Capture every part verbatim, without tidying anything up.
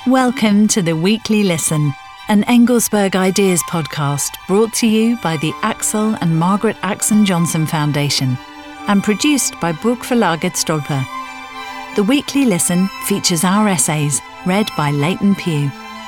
Welcome to the Weekly Listen, an Engelsberg Ideas podcast brought to you by the Axel and Margaret Axon Johnson Foundation and produced by Burgverlaget Stolper. The Weekly Listen features our essays read by Leighton Pugh.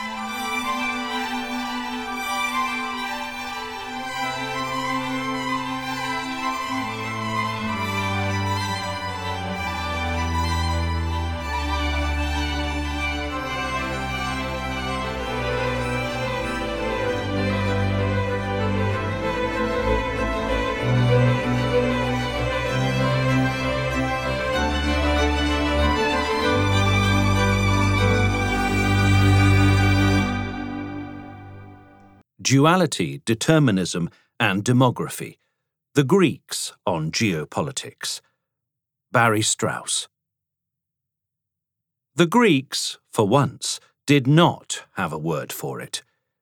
Duality, Determinism, and Demography. The Greeks on Geopolitics. Barry Strauss. The Greeks, for once, did not have a word for it.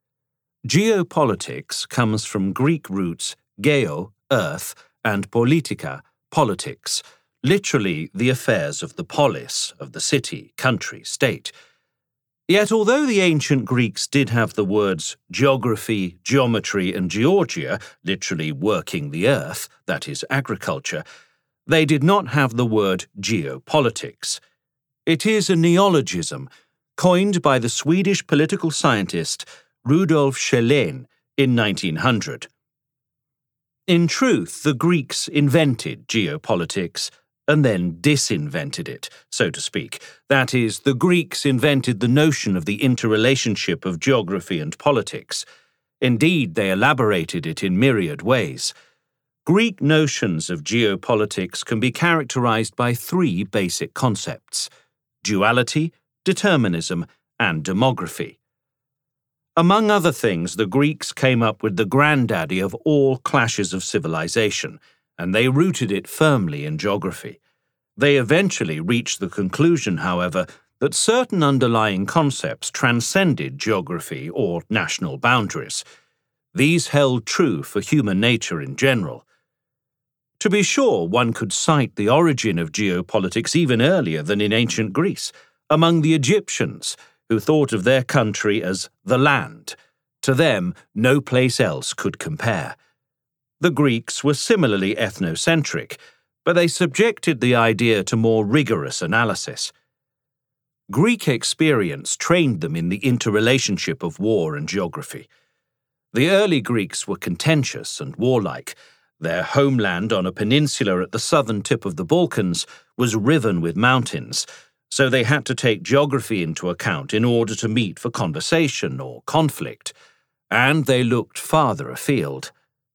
Geopolitics comes from Greek roots geo, earth, and politika, politics, literally the affairs of the polis, of the city, country, state. Yet although the ancient Greeks did have the words geography, geometry, and georgia, literally working the earth, that is agriculture, they did not have the word geopolitics. It is a neologism coined by the Swedish political scientist Rudolf Kjellén in nineteen hundred. In truth, the Greeks invented geopolitics and then disinvented it, so to speak. That is, the Greeks invented the notion of the interrelationship of geography and politics. Indeed, they elaborated it in myriad ways. Greek notions of geopolitics can be characterized by three basic concepts: duality, determinism, and demography. Among other things, the Greeks came up with the granddaddy of all clashes of civilization, and they rooted it firmly in geography. They eventually reached the conclusion, however, that certain underlying concepts transcended geography or national boundaries. These held true for human nature in general. To be sure, one could cite the origin of geopolitics even earlier than in ancient Greece, among the Egyptians, who thought of their country as the land. To them, no place else could compare. The Greeks were similarly ethnocentric, but they subjected the idea to more rigorous analysis. Greek experience trained them in the interrelationship of war and geography. The early Greeks were contentious and warlike. Their homeland on a peninsula at the southern tip of the Balkans was riven with mountains, so they had to take geography into account in order to meet for conversation or conflict, and they looked farther afield.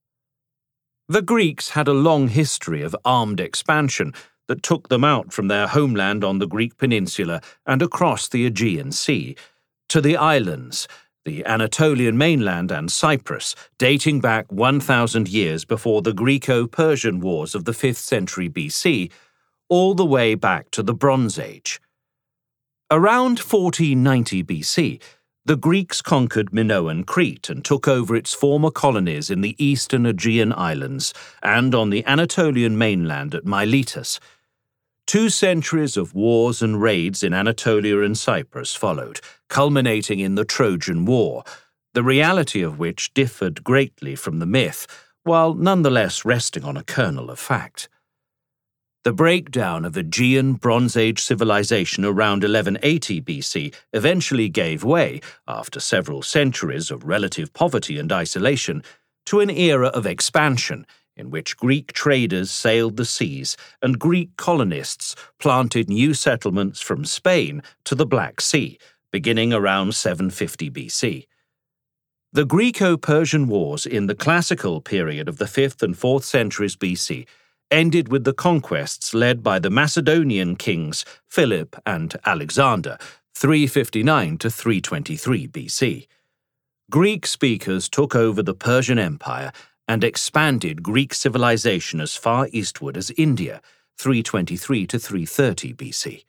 The Greeks had a long history of armed expansion that took them out from their homeland on the Greek peninsula and across the Aegean Sea, to the islands, the Anatolian mainland and Cyprus, dating back one thousand years before the Greco-Persian Wars of the fifth century B C, all the way back to the Bronze Age. Around fourteen ninety B C, the Greeks conquered Minoan Crete and took over its former colonies in the eastern Aegean islands and on the Anatolian mainland at Miletus. Two centuries of wars and raids in Anatolia and Cyprus followed, culminating in the Trojan War, the reality of which differed greatly from the myth, while nonetheless resting on a kernel of fact. The breakdown of Aegean Bronze Age civilization around eleven eighty B C eventually gave way, after several centuries of relative poverty and isolation, to an era of expansion in which Greek traders sailed the seas and Greek colonists planted new settlements from Spain to the Black Sea, beginning around seven fifty B C. The Greco-Persian Wars in the classical period of the fifth and fourth centuries B C ended with the conquests led by the Macedonian kings Philip and Alexander, three fifty-nine to three twenty-three B C. Greek speakers took over the Persian Empire and expanded Greek civilization as far eastward as India, three twenty-three to three thirty B C.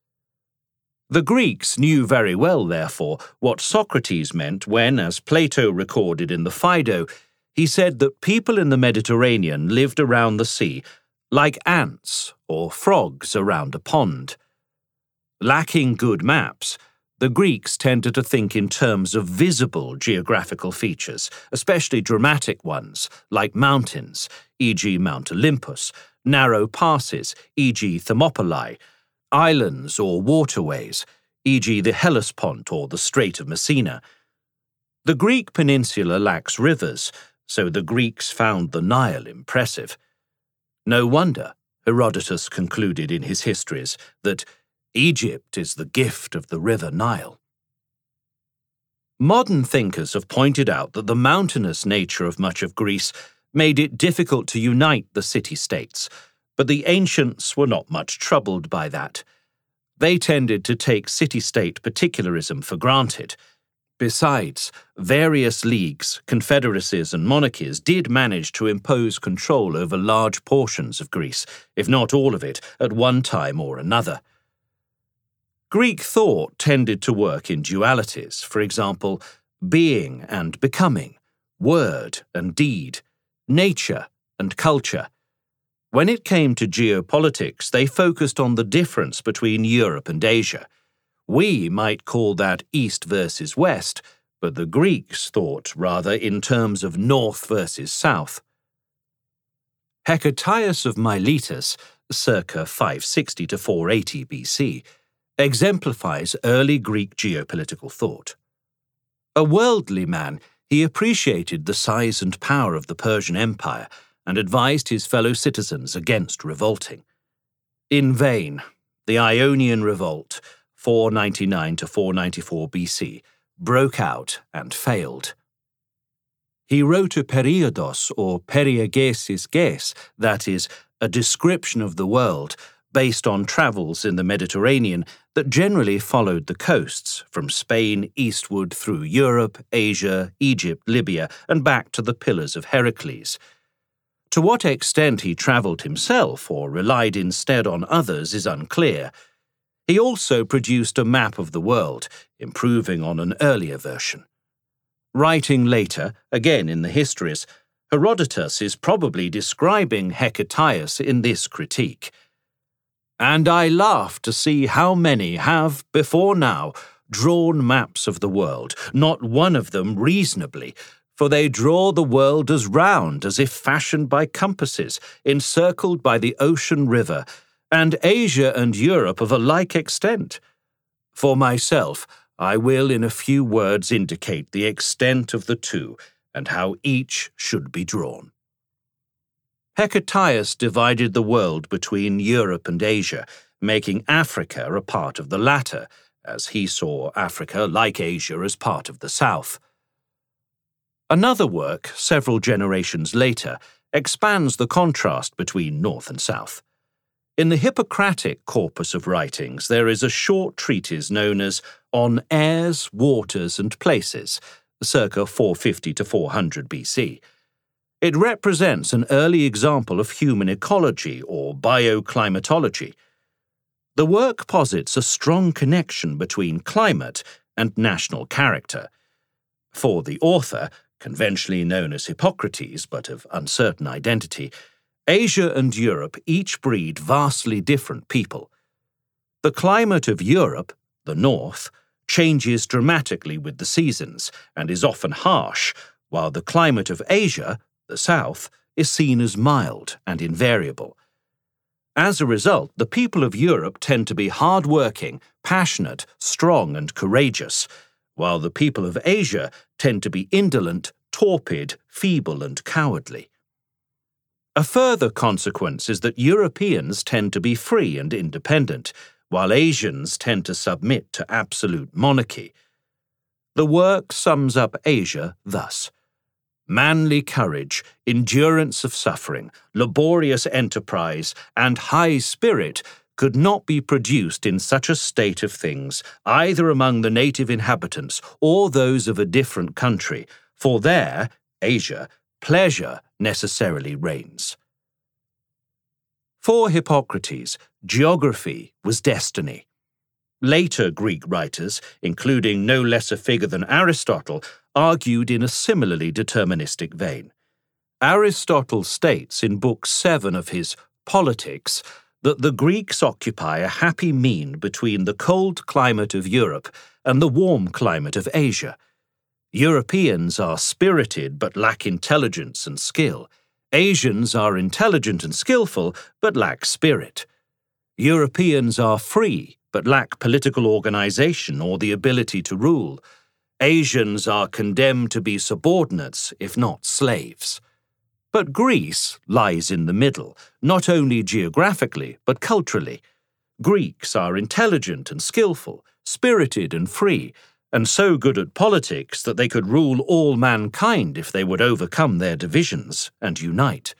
The Greeks knew very well, therefore, what Socrates meant when, as Plato recorded in the Phaedo, he said that people in the Mediterranean lived around the sea like ants or frogs around a pond. Lacking good maps, The Greeks tended to think in terms of visible geographical features, especially dramatic ones, like mountains, for example Mount Olympus, narrow passes, for example Thermopylae, islands or waterways, for example the Hellespont or the Strait of Messina. The Greek peninsula lacks rivers, so the Greeks found the Nile impressive. No wonder, Herodotus concluded in his histories, that Egypt is the gift of the river Nile. Modern thinkers have pointed out that the mountainous nature of much of Greece made it difficult to unite the city-states, but the ancients were not much troubled by that. They tended to take city-state particularism for granted. Besides, various leagues, confederacies and monarchies did manage to impose control over large portions of Greece, if not all of it, at one time or another. Greek thought tended to work in dualities, for example, being and becoming, word and deed, nature and culture. When it came to geopolitics, they focused on the difference between Europe and Asia. We might call that East versus West, but the Greeks thought rather in terms of North versus South. Hecataeus of Miletus, circa five sixty to four eighty B C, exemplifies early Greek geopolitical thought. A worldly man, he appreciated the size and power of the Persian Empire and advised his fellow citizens against revolting. In vain, the Ionian Revolt, four ninety-nine to four ninety-four B C, broke out and failed. He wrote a periodos or periegesis ges, that is, a description of the world, based on travels in the Mediterranean that generally followed the coasts, from Spain eastward through Europe, Asia, Egypt, Libya, and back to the Pillars of Heracles. To what extent he travelled himself or relied instead on others is unclear. He also produced a map of the world, improving on an earlier version. Writing later, again in the histories, Herodotus is probably describing Hecataeus in this critique. And I laugh to see how many have, before now, drawn maps of the world, not one of them reasonably, for they draw the world as round as if fashioned by compasses, encircled by the ocean river, and Asia and Europe of a like extent. For myself, I will in a few words indicate the extent of the two, and how each should be drawn. Hecataeus divided the world between Europe and Asia, making Africa a part of the latter, as he saw Africa, like Asia, as part of the south. Another work, several generations later, expands the contrast between north and south. In the Hippocratic corpus of writings, there is a short treatise known as On Airs, Waters and Places, circa four fifty to four hundred B C. It represents an early example of human ecology or bioclimatology. The work posits a strong connection between climate and national character. For the author, conventionally known as Hippocrates but of uncertain identity, Asia and Europe each breed vastly different people. The climate of Europe, the north, changes dramatically with the seasons and is often harsh, while the climate of Asia, the south, is seen as mild and invariable. As a result, the people of Europe tend to be hard-working, passionate, strong and courageous, while the people of Asia tend to be indolent, torpid, feeble and cowardly. A further consequence is that Europeans tend to be free and independent, while Asians tend to submit to absolute monarchy. The work sums up Asia thus: manly courage, endurance of suffering, laborious enterprise, and high spirit could not be produced in such a state of things, either among the native inhabitants or those of a different country, for there, Asia, pleasure necessarily reigns. For Hippocrates, geography was destiny. Later Greek writers, including no less a figure than Aristotle, argued in a similarly deterministic vein. Aristotle states in Book seven of his Politics that the Greeks occupy a happy mean between the cold climate of Europe and the warm climate of Asia. Europeans are spirited but lack intelligence and skill. Asians are intelligent and skillful but lack spirit. Europeans are free but lack political organization or the ability to rule. Asians are condemned to be subordinates, if not slaves. But Greece lies in the middle, not only geographically but culturally. Greeks are intelligent and skillful, spirited and free, and so good at politics that they could rule all mankind if they would overcome their divisions and unite.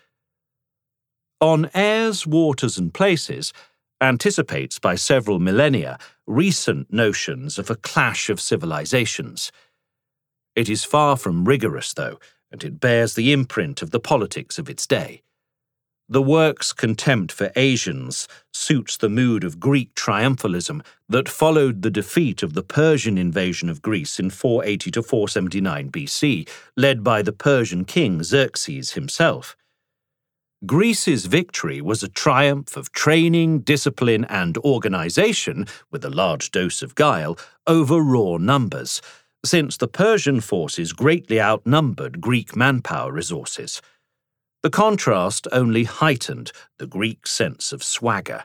On Airs, Waters and Places anticipates by several millennia recent notions of a clash of civilizations. It is far from rigorous, though, and it bears the imprint of the politics of its day. The work's contempt for Asians suits the mood of Greek triumphalism that followed the defeat of the Persian invasion of Greece in four eighty to four seventy-nine B C, led by the Persian king Xerxes himself. Greece's victory was a triumph of training, discipline, and organization, with a large dose of guile, over raw numbers, since the Persian forces greatly outnumbered Greek manpower resources. The contrast only heightened the Greek sense of swagger.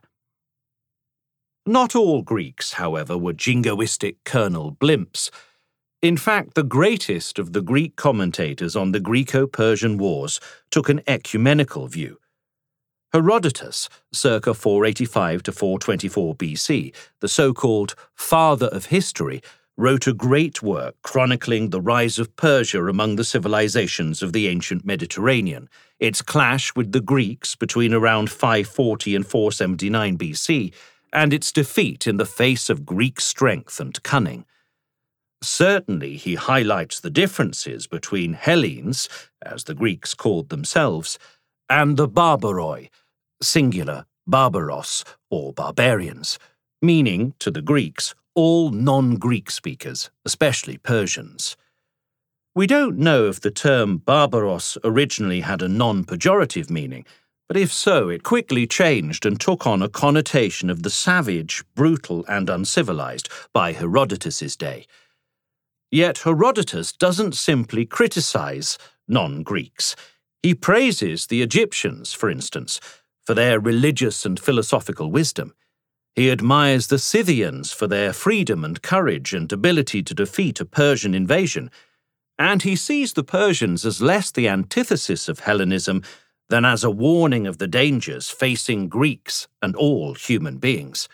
Not all Greeks, however, were jingoistic Colonel Blimps. In fact, the greatest of the Greek commentators on the Greco-Persian Wars took an ecumenical view. Herodotus, circa four eighty-five to four twenty-four B C, the so-called father of history, wrote a great work chronicling the rise of Persia among the civilizations of the ancient Mediterranean, its clash with the Greeks between around five forty and four seventy-nine B C, and its defeat in the face of Greek strength and cunning. Certainly he highlights the differences between Hellenes, as the Greeks called themselves, and the Barbaroi, singular barbaros, or barbarians, meaning, to the Greeks, all non-Greek speakers, especially Persians. We don't know if the term barbaros originally had a non-pejorative meaning, but if so, it quickly changed and took on a connotation of the savage, brutal, and uncivilized by Herodotus's day. Yet Herodotus doesn't simply criticize non-Greeks. He praises the Egyptians, for instance, for their religious and philosophical wisdom. He admires the Scythians for their freedom and courage and ability to defeat a Persian invasion, and he sees the Persians as less the antithesis of Hellenism than as a warning of the dangers facing Greeks and all human beings.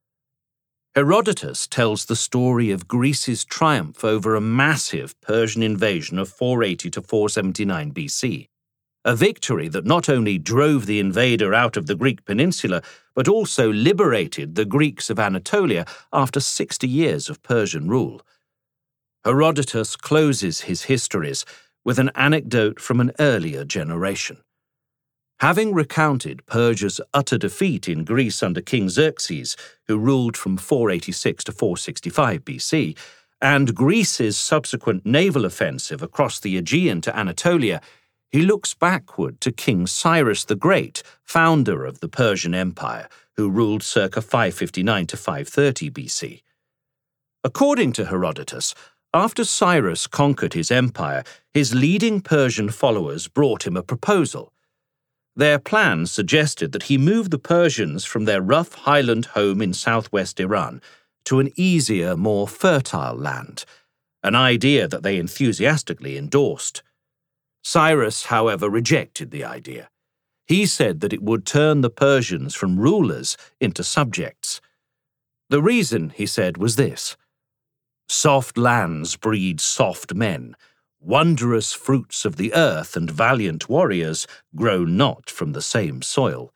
Herodotus tells the story of Greece's triumph over a massive Persian invasion of four eighty to four seventy-nine B C, a victory that not only drove the invader out of the Greek peninsula, but also liberated the Greeks of Anatolia after sixty years of Persian rule. Herodotus closes his histories with an anecdote from an earlier generation. Having recounted Persia's utter defeat in Greece under King Xerxes, who ruled from four eighty-six to four sixty-five B C, and Greece's subsequent naval offensive across the Aegean to Anatolia, he looks backward to King Cyrus the Great, founder of the Persian Empire, who ruled circa five fifty-nine to five thirty B C. According to Herodotus, after Cyrus conquered his empire, his leading Persian followers brought him a proposal. Their plan suggested that he move the Persians from their rough highland home in southwest Iran to an easier, more fertile land, an idea that they enthusiastically endorsed. Cyrus, however, rejected the idea. He said that it would turn the Persians from rulers into subjects. The reason, he said, was this: soft lands breed soft men. Wondrous fruits of the earth and valiant warriors grow not from the same soil.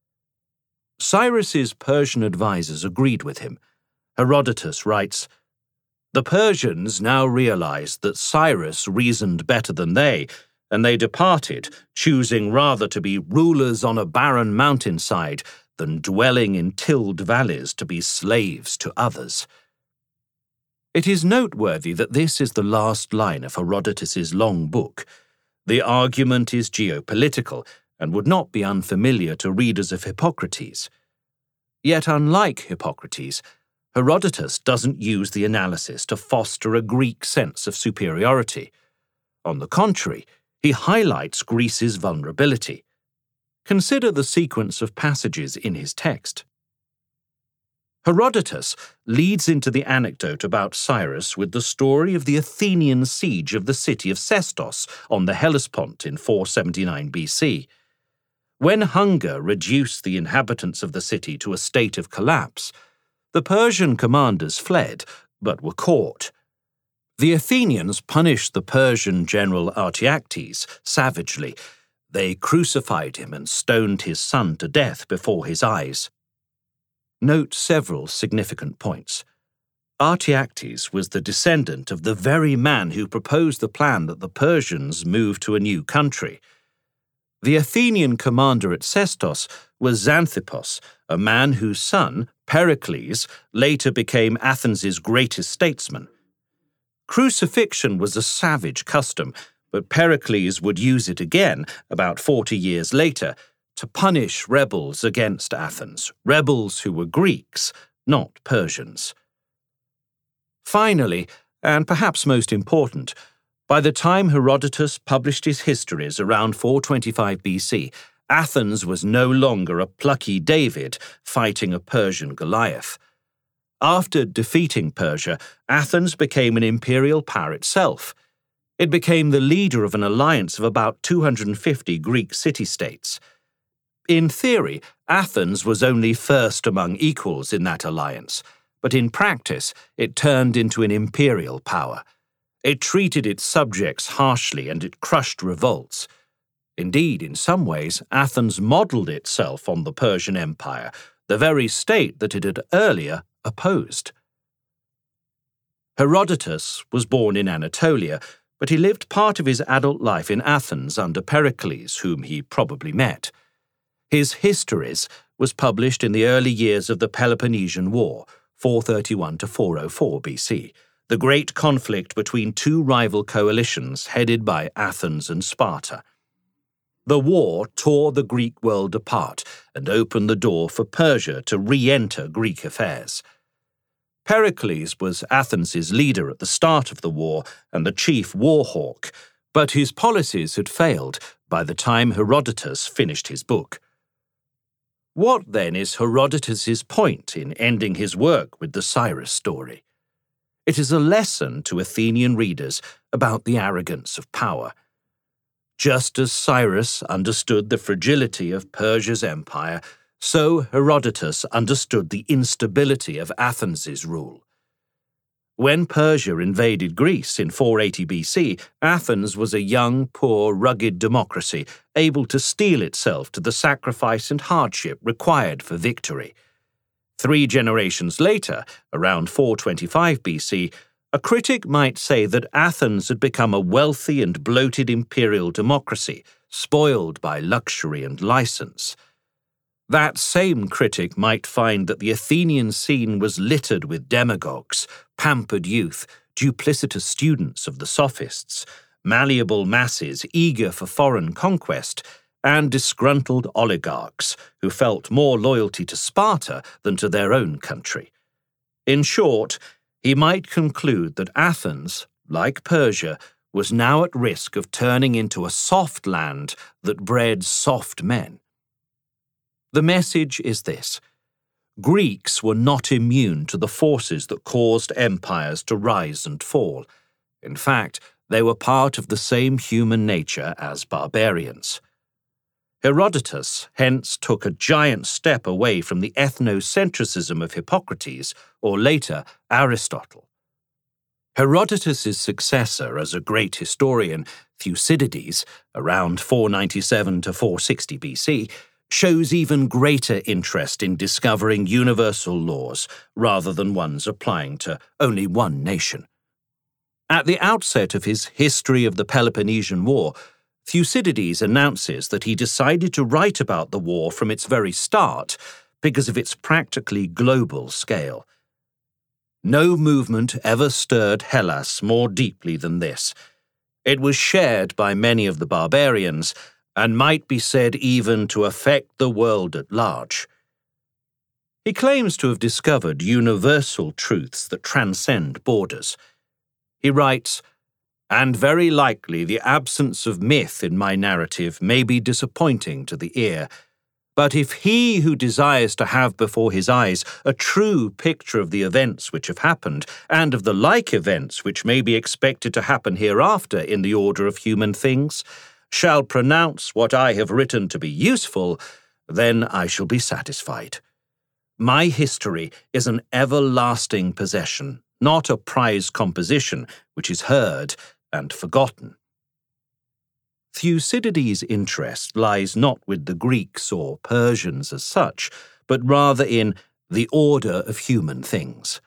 Cyrus's Persian advisers agreed with him. Herodotus writes, "The Persians now realized that Cyrus reasoned better than they, and they departed, choosing rather to be rulers on a barren mountainside than dwelling in tilled valleys to be slaves to others." It is noteworthy that this is the last line of Herodotus's long book. The argument is geopolitical and would not be unfamiliar to readers of Hippocrates. Yet unlike Hippocrates, Herodotus doesn't use the analysis to foster a Greek sense of superiority. On the contrary, he highlights Greece's vulnerability. Consider the sequence of passages in his text. Herodotus leads into the anecdote about Cyrus with the story of the Athenian siege of the city of Sestos on the Hellespont in four seventy-nine B C. When hunger reduced the inhabitants of the city to a state of collapse, the Persian commanders fled, but were caught. The Athenians punished the Persian general Artaxerxes savagely. They crucified him and stoned his son to death before his eyes. Note several significant points. Artaxerxes was the descendant of the very man who proposed the plan that the Persians move to a new country. The Athenian commander at Sestos was Xanthippus, a man whose son, Pericles, later became Athens' greatest statesman. Crucifixion was a savage custom, but Pericles would use it again, about forty years later, to punish rebels against Athens, rebels who were Greeks, not Persians. Finally, and perhaps most important, by the time Herodotus published his histories around four twenty-five B C, Athens was no longer a plucky David fighting a Persian Goliath. After defeating Persia, Athens became an imperial power itself. It became the leader of an alliance of about two hundred fifty Greek city-states. In theory, Athens was only first among equals in that alliance, but in practice it turned into an imperial power. It treated its subjects harshly and it crushed revolts. Indeed, in some ways, Athens modelled itself on the Persian Empire, the very state that it had earlier opposed. Herodotus was born in Anatolia, but he lived part of his adult life in Athens under Pericles, whom he probably met. His Histories was published in the early years of the Peloponnesian War, four thirty-one to four oh four B C, the great conflict between two rival coalitions headed by Athens and Sparta. The war tore the Greek world apart and opened the door for Persia to re-enter Greek affairs. Pericles was Athens' leader at the start of the war and the chief war hawk, but his policies had failed by the time Herodotus finished his book. What, then, is Herodotus's point in ending his work with the Cyrus story? It is a lesson to Athenian readers about the arrogance of power. Just as Cyrus understood the fragility of Persia's empire, so Herodotus understood the instability of Athens' rule. When Persia invaded Greece in four eighty B C, Athens was a young, poor, rugged democracy, able to steel itself to the sacrifice and hardship required for victory. Three generations later, around four twenty-five B C, a critic might say that Athens had become a wealthy and bloated imperial democracy, spoiled by luxury and license. That same critic might find that the Athenian scene was littered with demagogues, pampered youth, duplicitous students of the sophists, malleable masses eager for foreign conquest, and disgruntled oligarchs who felt more loyalty to Sparta than to their own country. In short, he might conclude that Athens, like Persia, was now at risk of turning into a soft land that bred soft men. The message is this: Greeks were not immune to the forces that caused empires to rise and fall. In fact, they were part of the same human nature as barbarians. Herodotus hence took a giant step away from the ethnocentrism of Hippocrates, or later Aristotle. Herodotus's successor as a great historian, Thucydides, around four ninety-seven to four sixty B C, shows even greater interest in discovering universal laws rather than ones applying to only one nation. At the outset of his History of the Peloponnesian War, Thucydides announces that he decided to write about the war from its very start because of its practically global scale. No movement ever stirred Hellas more deeply than this. It was shared by many of the barbarians, and might be said even to affect the world at large. He claims to have discovered universal truths that transcend borders. He writes, "And very likely the absence of myth in my narrative may be disappointing to the ear. But if he who desires to have before his eyes a true picture of the events which have happened, and of the like events which may be expected to happen hereafter in the order of human things, shall pronounce what I have written to be useful, then I shall be satisfied. My history is an everlasting possession, not a prize composition which is heard and forgotten." Thucydides' interest lies not with the Greeks or Persians as such, but rather in the order of human things.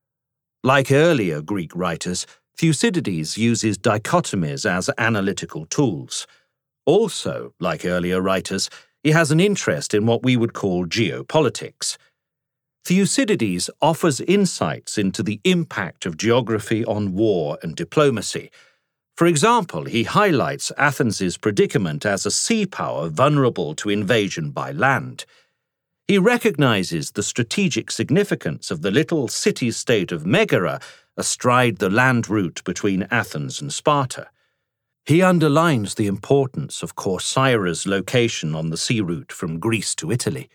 Like earlier Greek writers, Thucydides uses dichotomies as analytical tools. Also, like earlier writers, he has an interest in what we would call geopolitics. Thucydides offers insights into the impact of geography on war and diplomacy. For example, he highlights Athens' predicament as a sea power vulnerable to invasion by land. He recognizes the strategic significance of the little city-state of Megara astride the land route between Athens and Sparta. He underlines the importance of Corcyra's location on the sea route from Greece to Italy.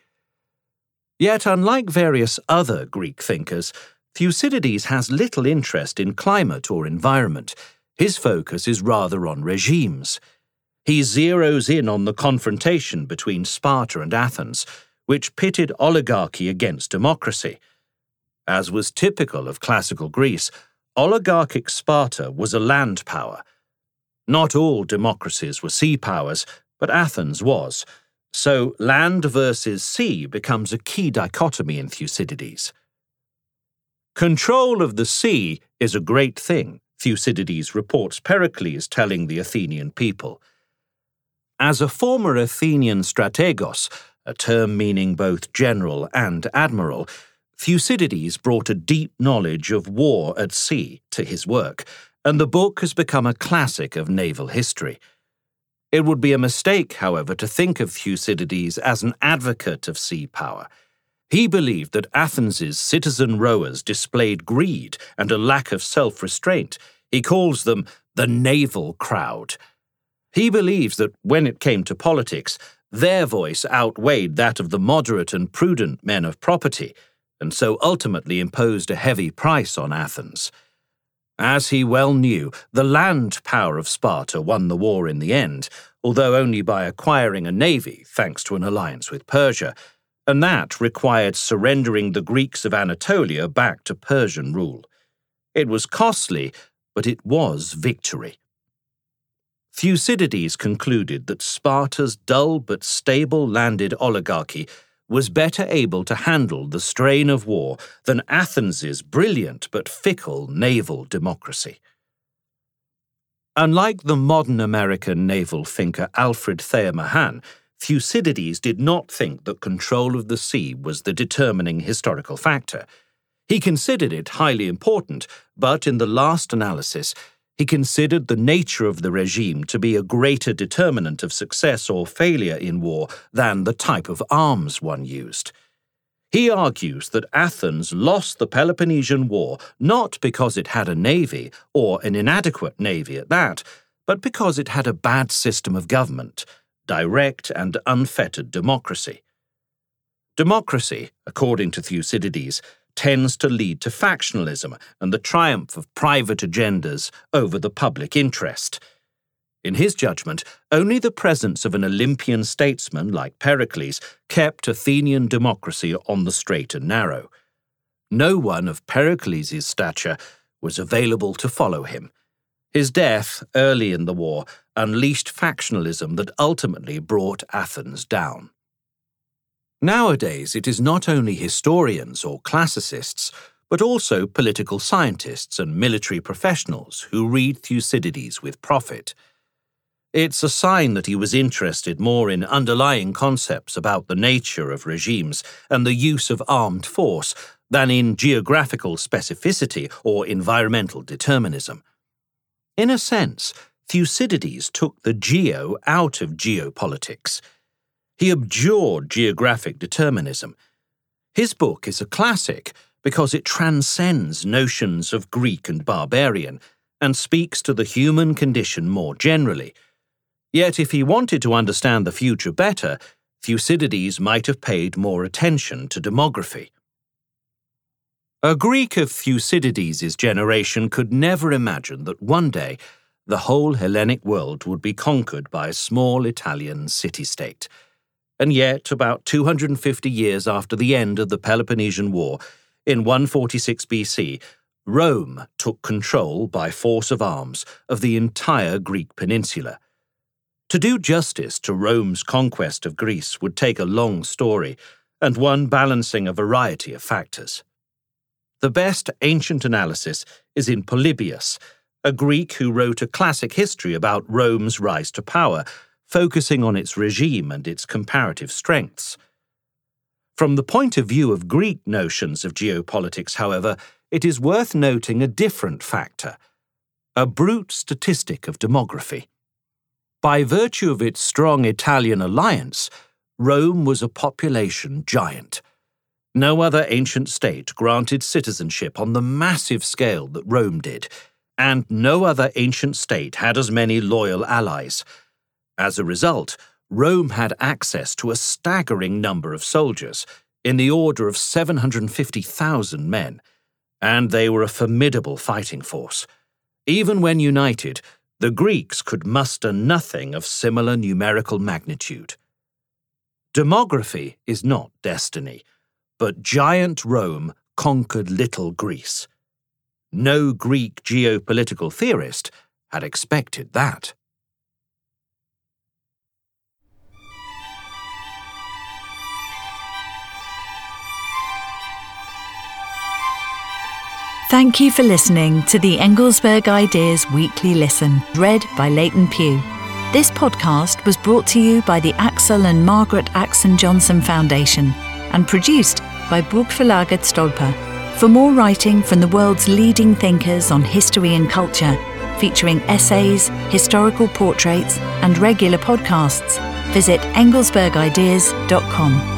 Yet, unlike various other Greek thinkers, Thucydides has little interest in climate or environment. His focus is rather on regimes. He zeroes in on the confrontation between Sparta and Athens, which pitted oligarchy against democracy. As was typical of classical Greece, oligarchic Sparta was a land power. Not all democracies were sea powers, but Athens was. So land versus sea becomes a key dichotomy in Thucydides. Control of the sea is a great thing, Thucydides reports Pericles telling the Athenian people. As a former Athenian strategos, a term meaning both general and admiral, Thucydides brought a deep knowledge of war at sea to his work, and the book has become a classic of naval history. It would be a mistake, however, to think of Thucydides as an advocate of sea power. He believed that Athens' citizen rowers displayed greed and a lack of self-restraint. He calls them the naval crowd. He believes that when it came to politics, their voice outweighed that of the moderate and prudent men of property, and so ultimately imposed a heavy price on Athens. As he well knew, the land power of Sparta won the war in the end, although only by acquiring a navy thanks to an alliance with Persia, and that required surrendering the Greeks of Anatolia back to Persian rule. It was costly, but it was victory. Thucydides concluded that Sparta's dull but stable landed oligarchy was better able to handle the strain of war than Athens' brilliant but fickle naval democracy. Unlike the modern American naval thinker Alfred Thayer Mahan, Thucydides did not think that control of the sea was the determining historical factor. He considered it highly important, but in the last analysis, he considered the nature of the regime to be a greater determinant of success or failure in war than the type of arms one used. He argues that Athens lost the Peloponnesian War not because it had a navy, or an inadequate navy at that, but because it had a bad system of government, direct and unfettered democracy. Democracy, according to Thucydides, tends to lead to factionalism and the triumph of private agendas over the public interest. In his judgment, only the presence of an Olympian statesman like Pericles kept Athenian democracy on the straight and narrow. No one of Pericles' stature was available to follow him. His death, early in the war, unleashed factionalism that ultimately brought Athens down. Nowadays, it is not only historians or classicists, but also political scientists and military professionals who read Thucydides with profit. It's a sign that he was interested more in underlying concepts about the nature of regimes and the use of armed force than in geographical specificity or environmental determinism. In a sense, Thucydides took the geo out of geopolitics. He abjured geographic determinism. His book is a classic because it transcends notions of Greek and barbarian and speaks to the human condition more generally. Yet if he wanted to understand the future better, Thucydides might have paid more attention to demography. A Greek of Thucydides' generation could never imagine that one day the whole Hellenic world would be conquered by a small Italian city-state. And yet, about two hundred fifty years after the end of the Peloponnesian War, in one forty-six B C, Rome took control by force of arms of the entire Greek peninsula. To do justice to Rome's conquest of Greece would take a long story, and one balancing a variety of factors. The best ancient analysis is in Polybius, a Greek who wrote a classic history about Rome's rise to power, focusing on its regime and its comparative strengths. From the point of view of Greek notions of geopolitics, however, it is worth noting a different factor, a brute statistic of demography. By virtue of its strong Italian alliance, Rome was a population giant. No other ancient state granted citizenship on the massive scale that Rome did, and no other ancient state had as many loyal allies. As a result, Rome had access to a staggering number of soldiers, in the order of seven hundred fifty thousand men, and they were a formidable fighting force. Even when united, the Greeks could muster nothing of similar numerical magnitude. Demography is not destiny, but giant Rome conquered little Greece. No Greek geopolitical theorist had expected that. Thank you for listening to the Engelsberg Ideas Weekly Listen, read by Leighton Pugh. This podcast was brought to you by the Axel and Margaret Axon Johnson Foundation and produced by Bokförlaget Stolpe. For more writing from the world's leading thinkers on history and culture, featuring essays, historical portraits, and regular podcasts, visit engelsberg ideas dot com.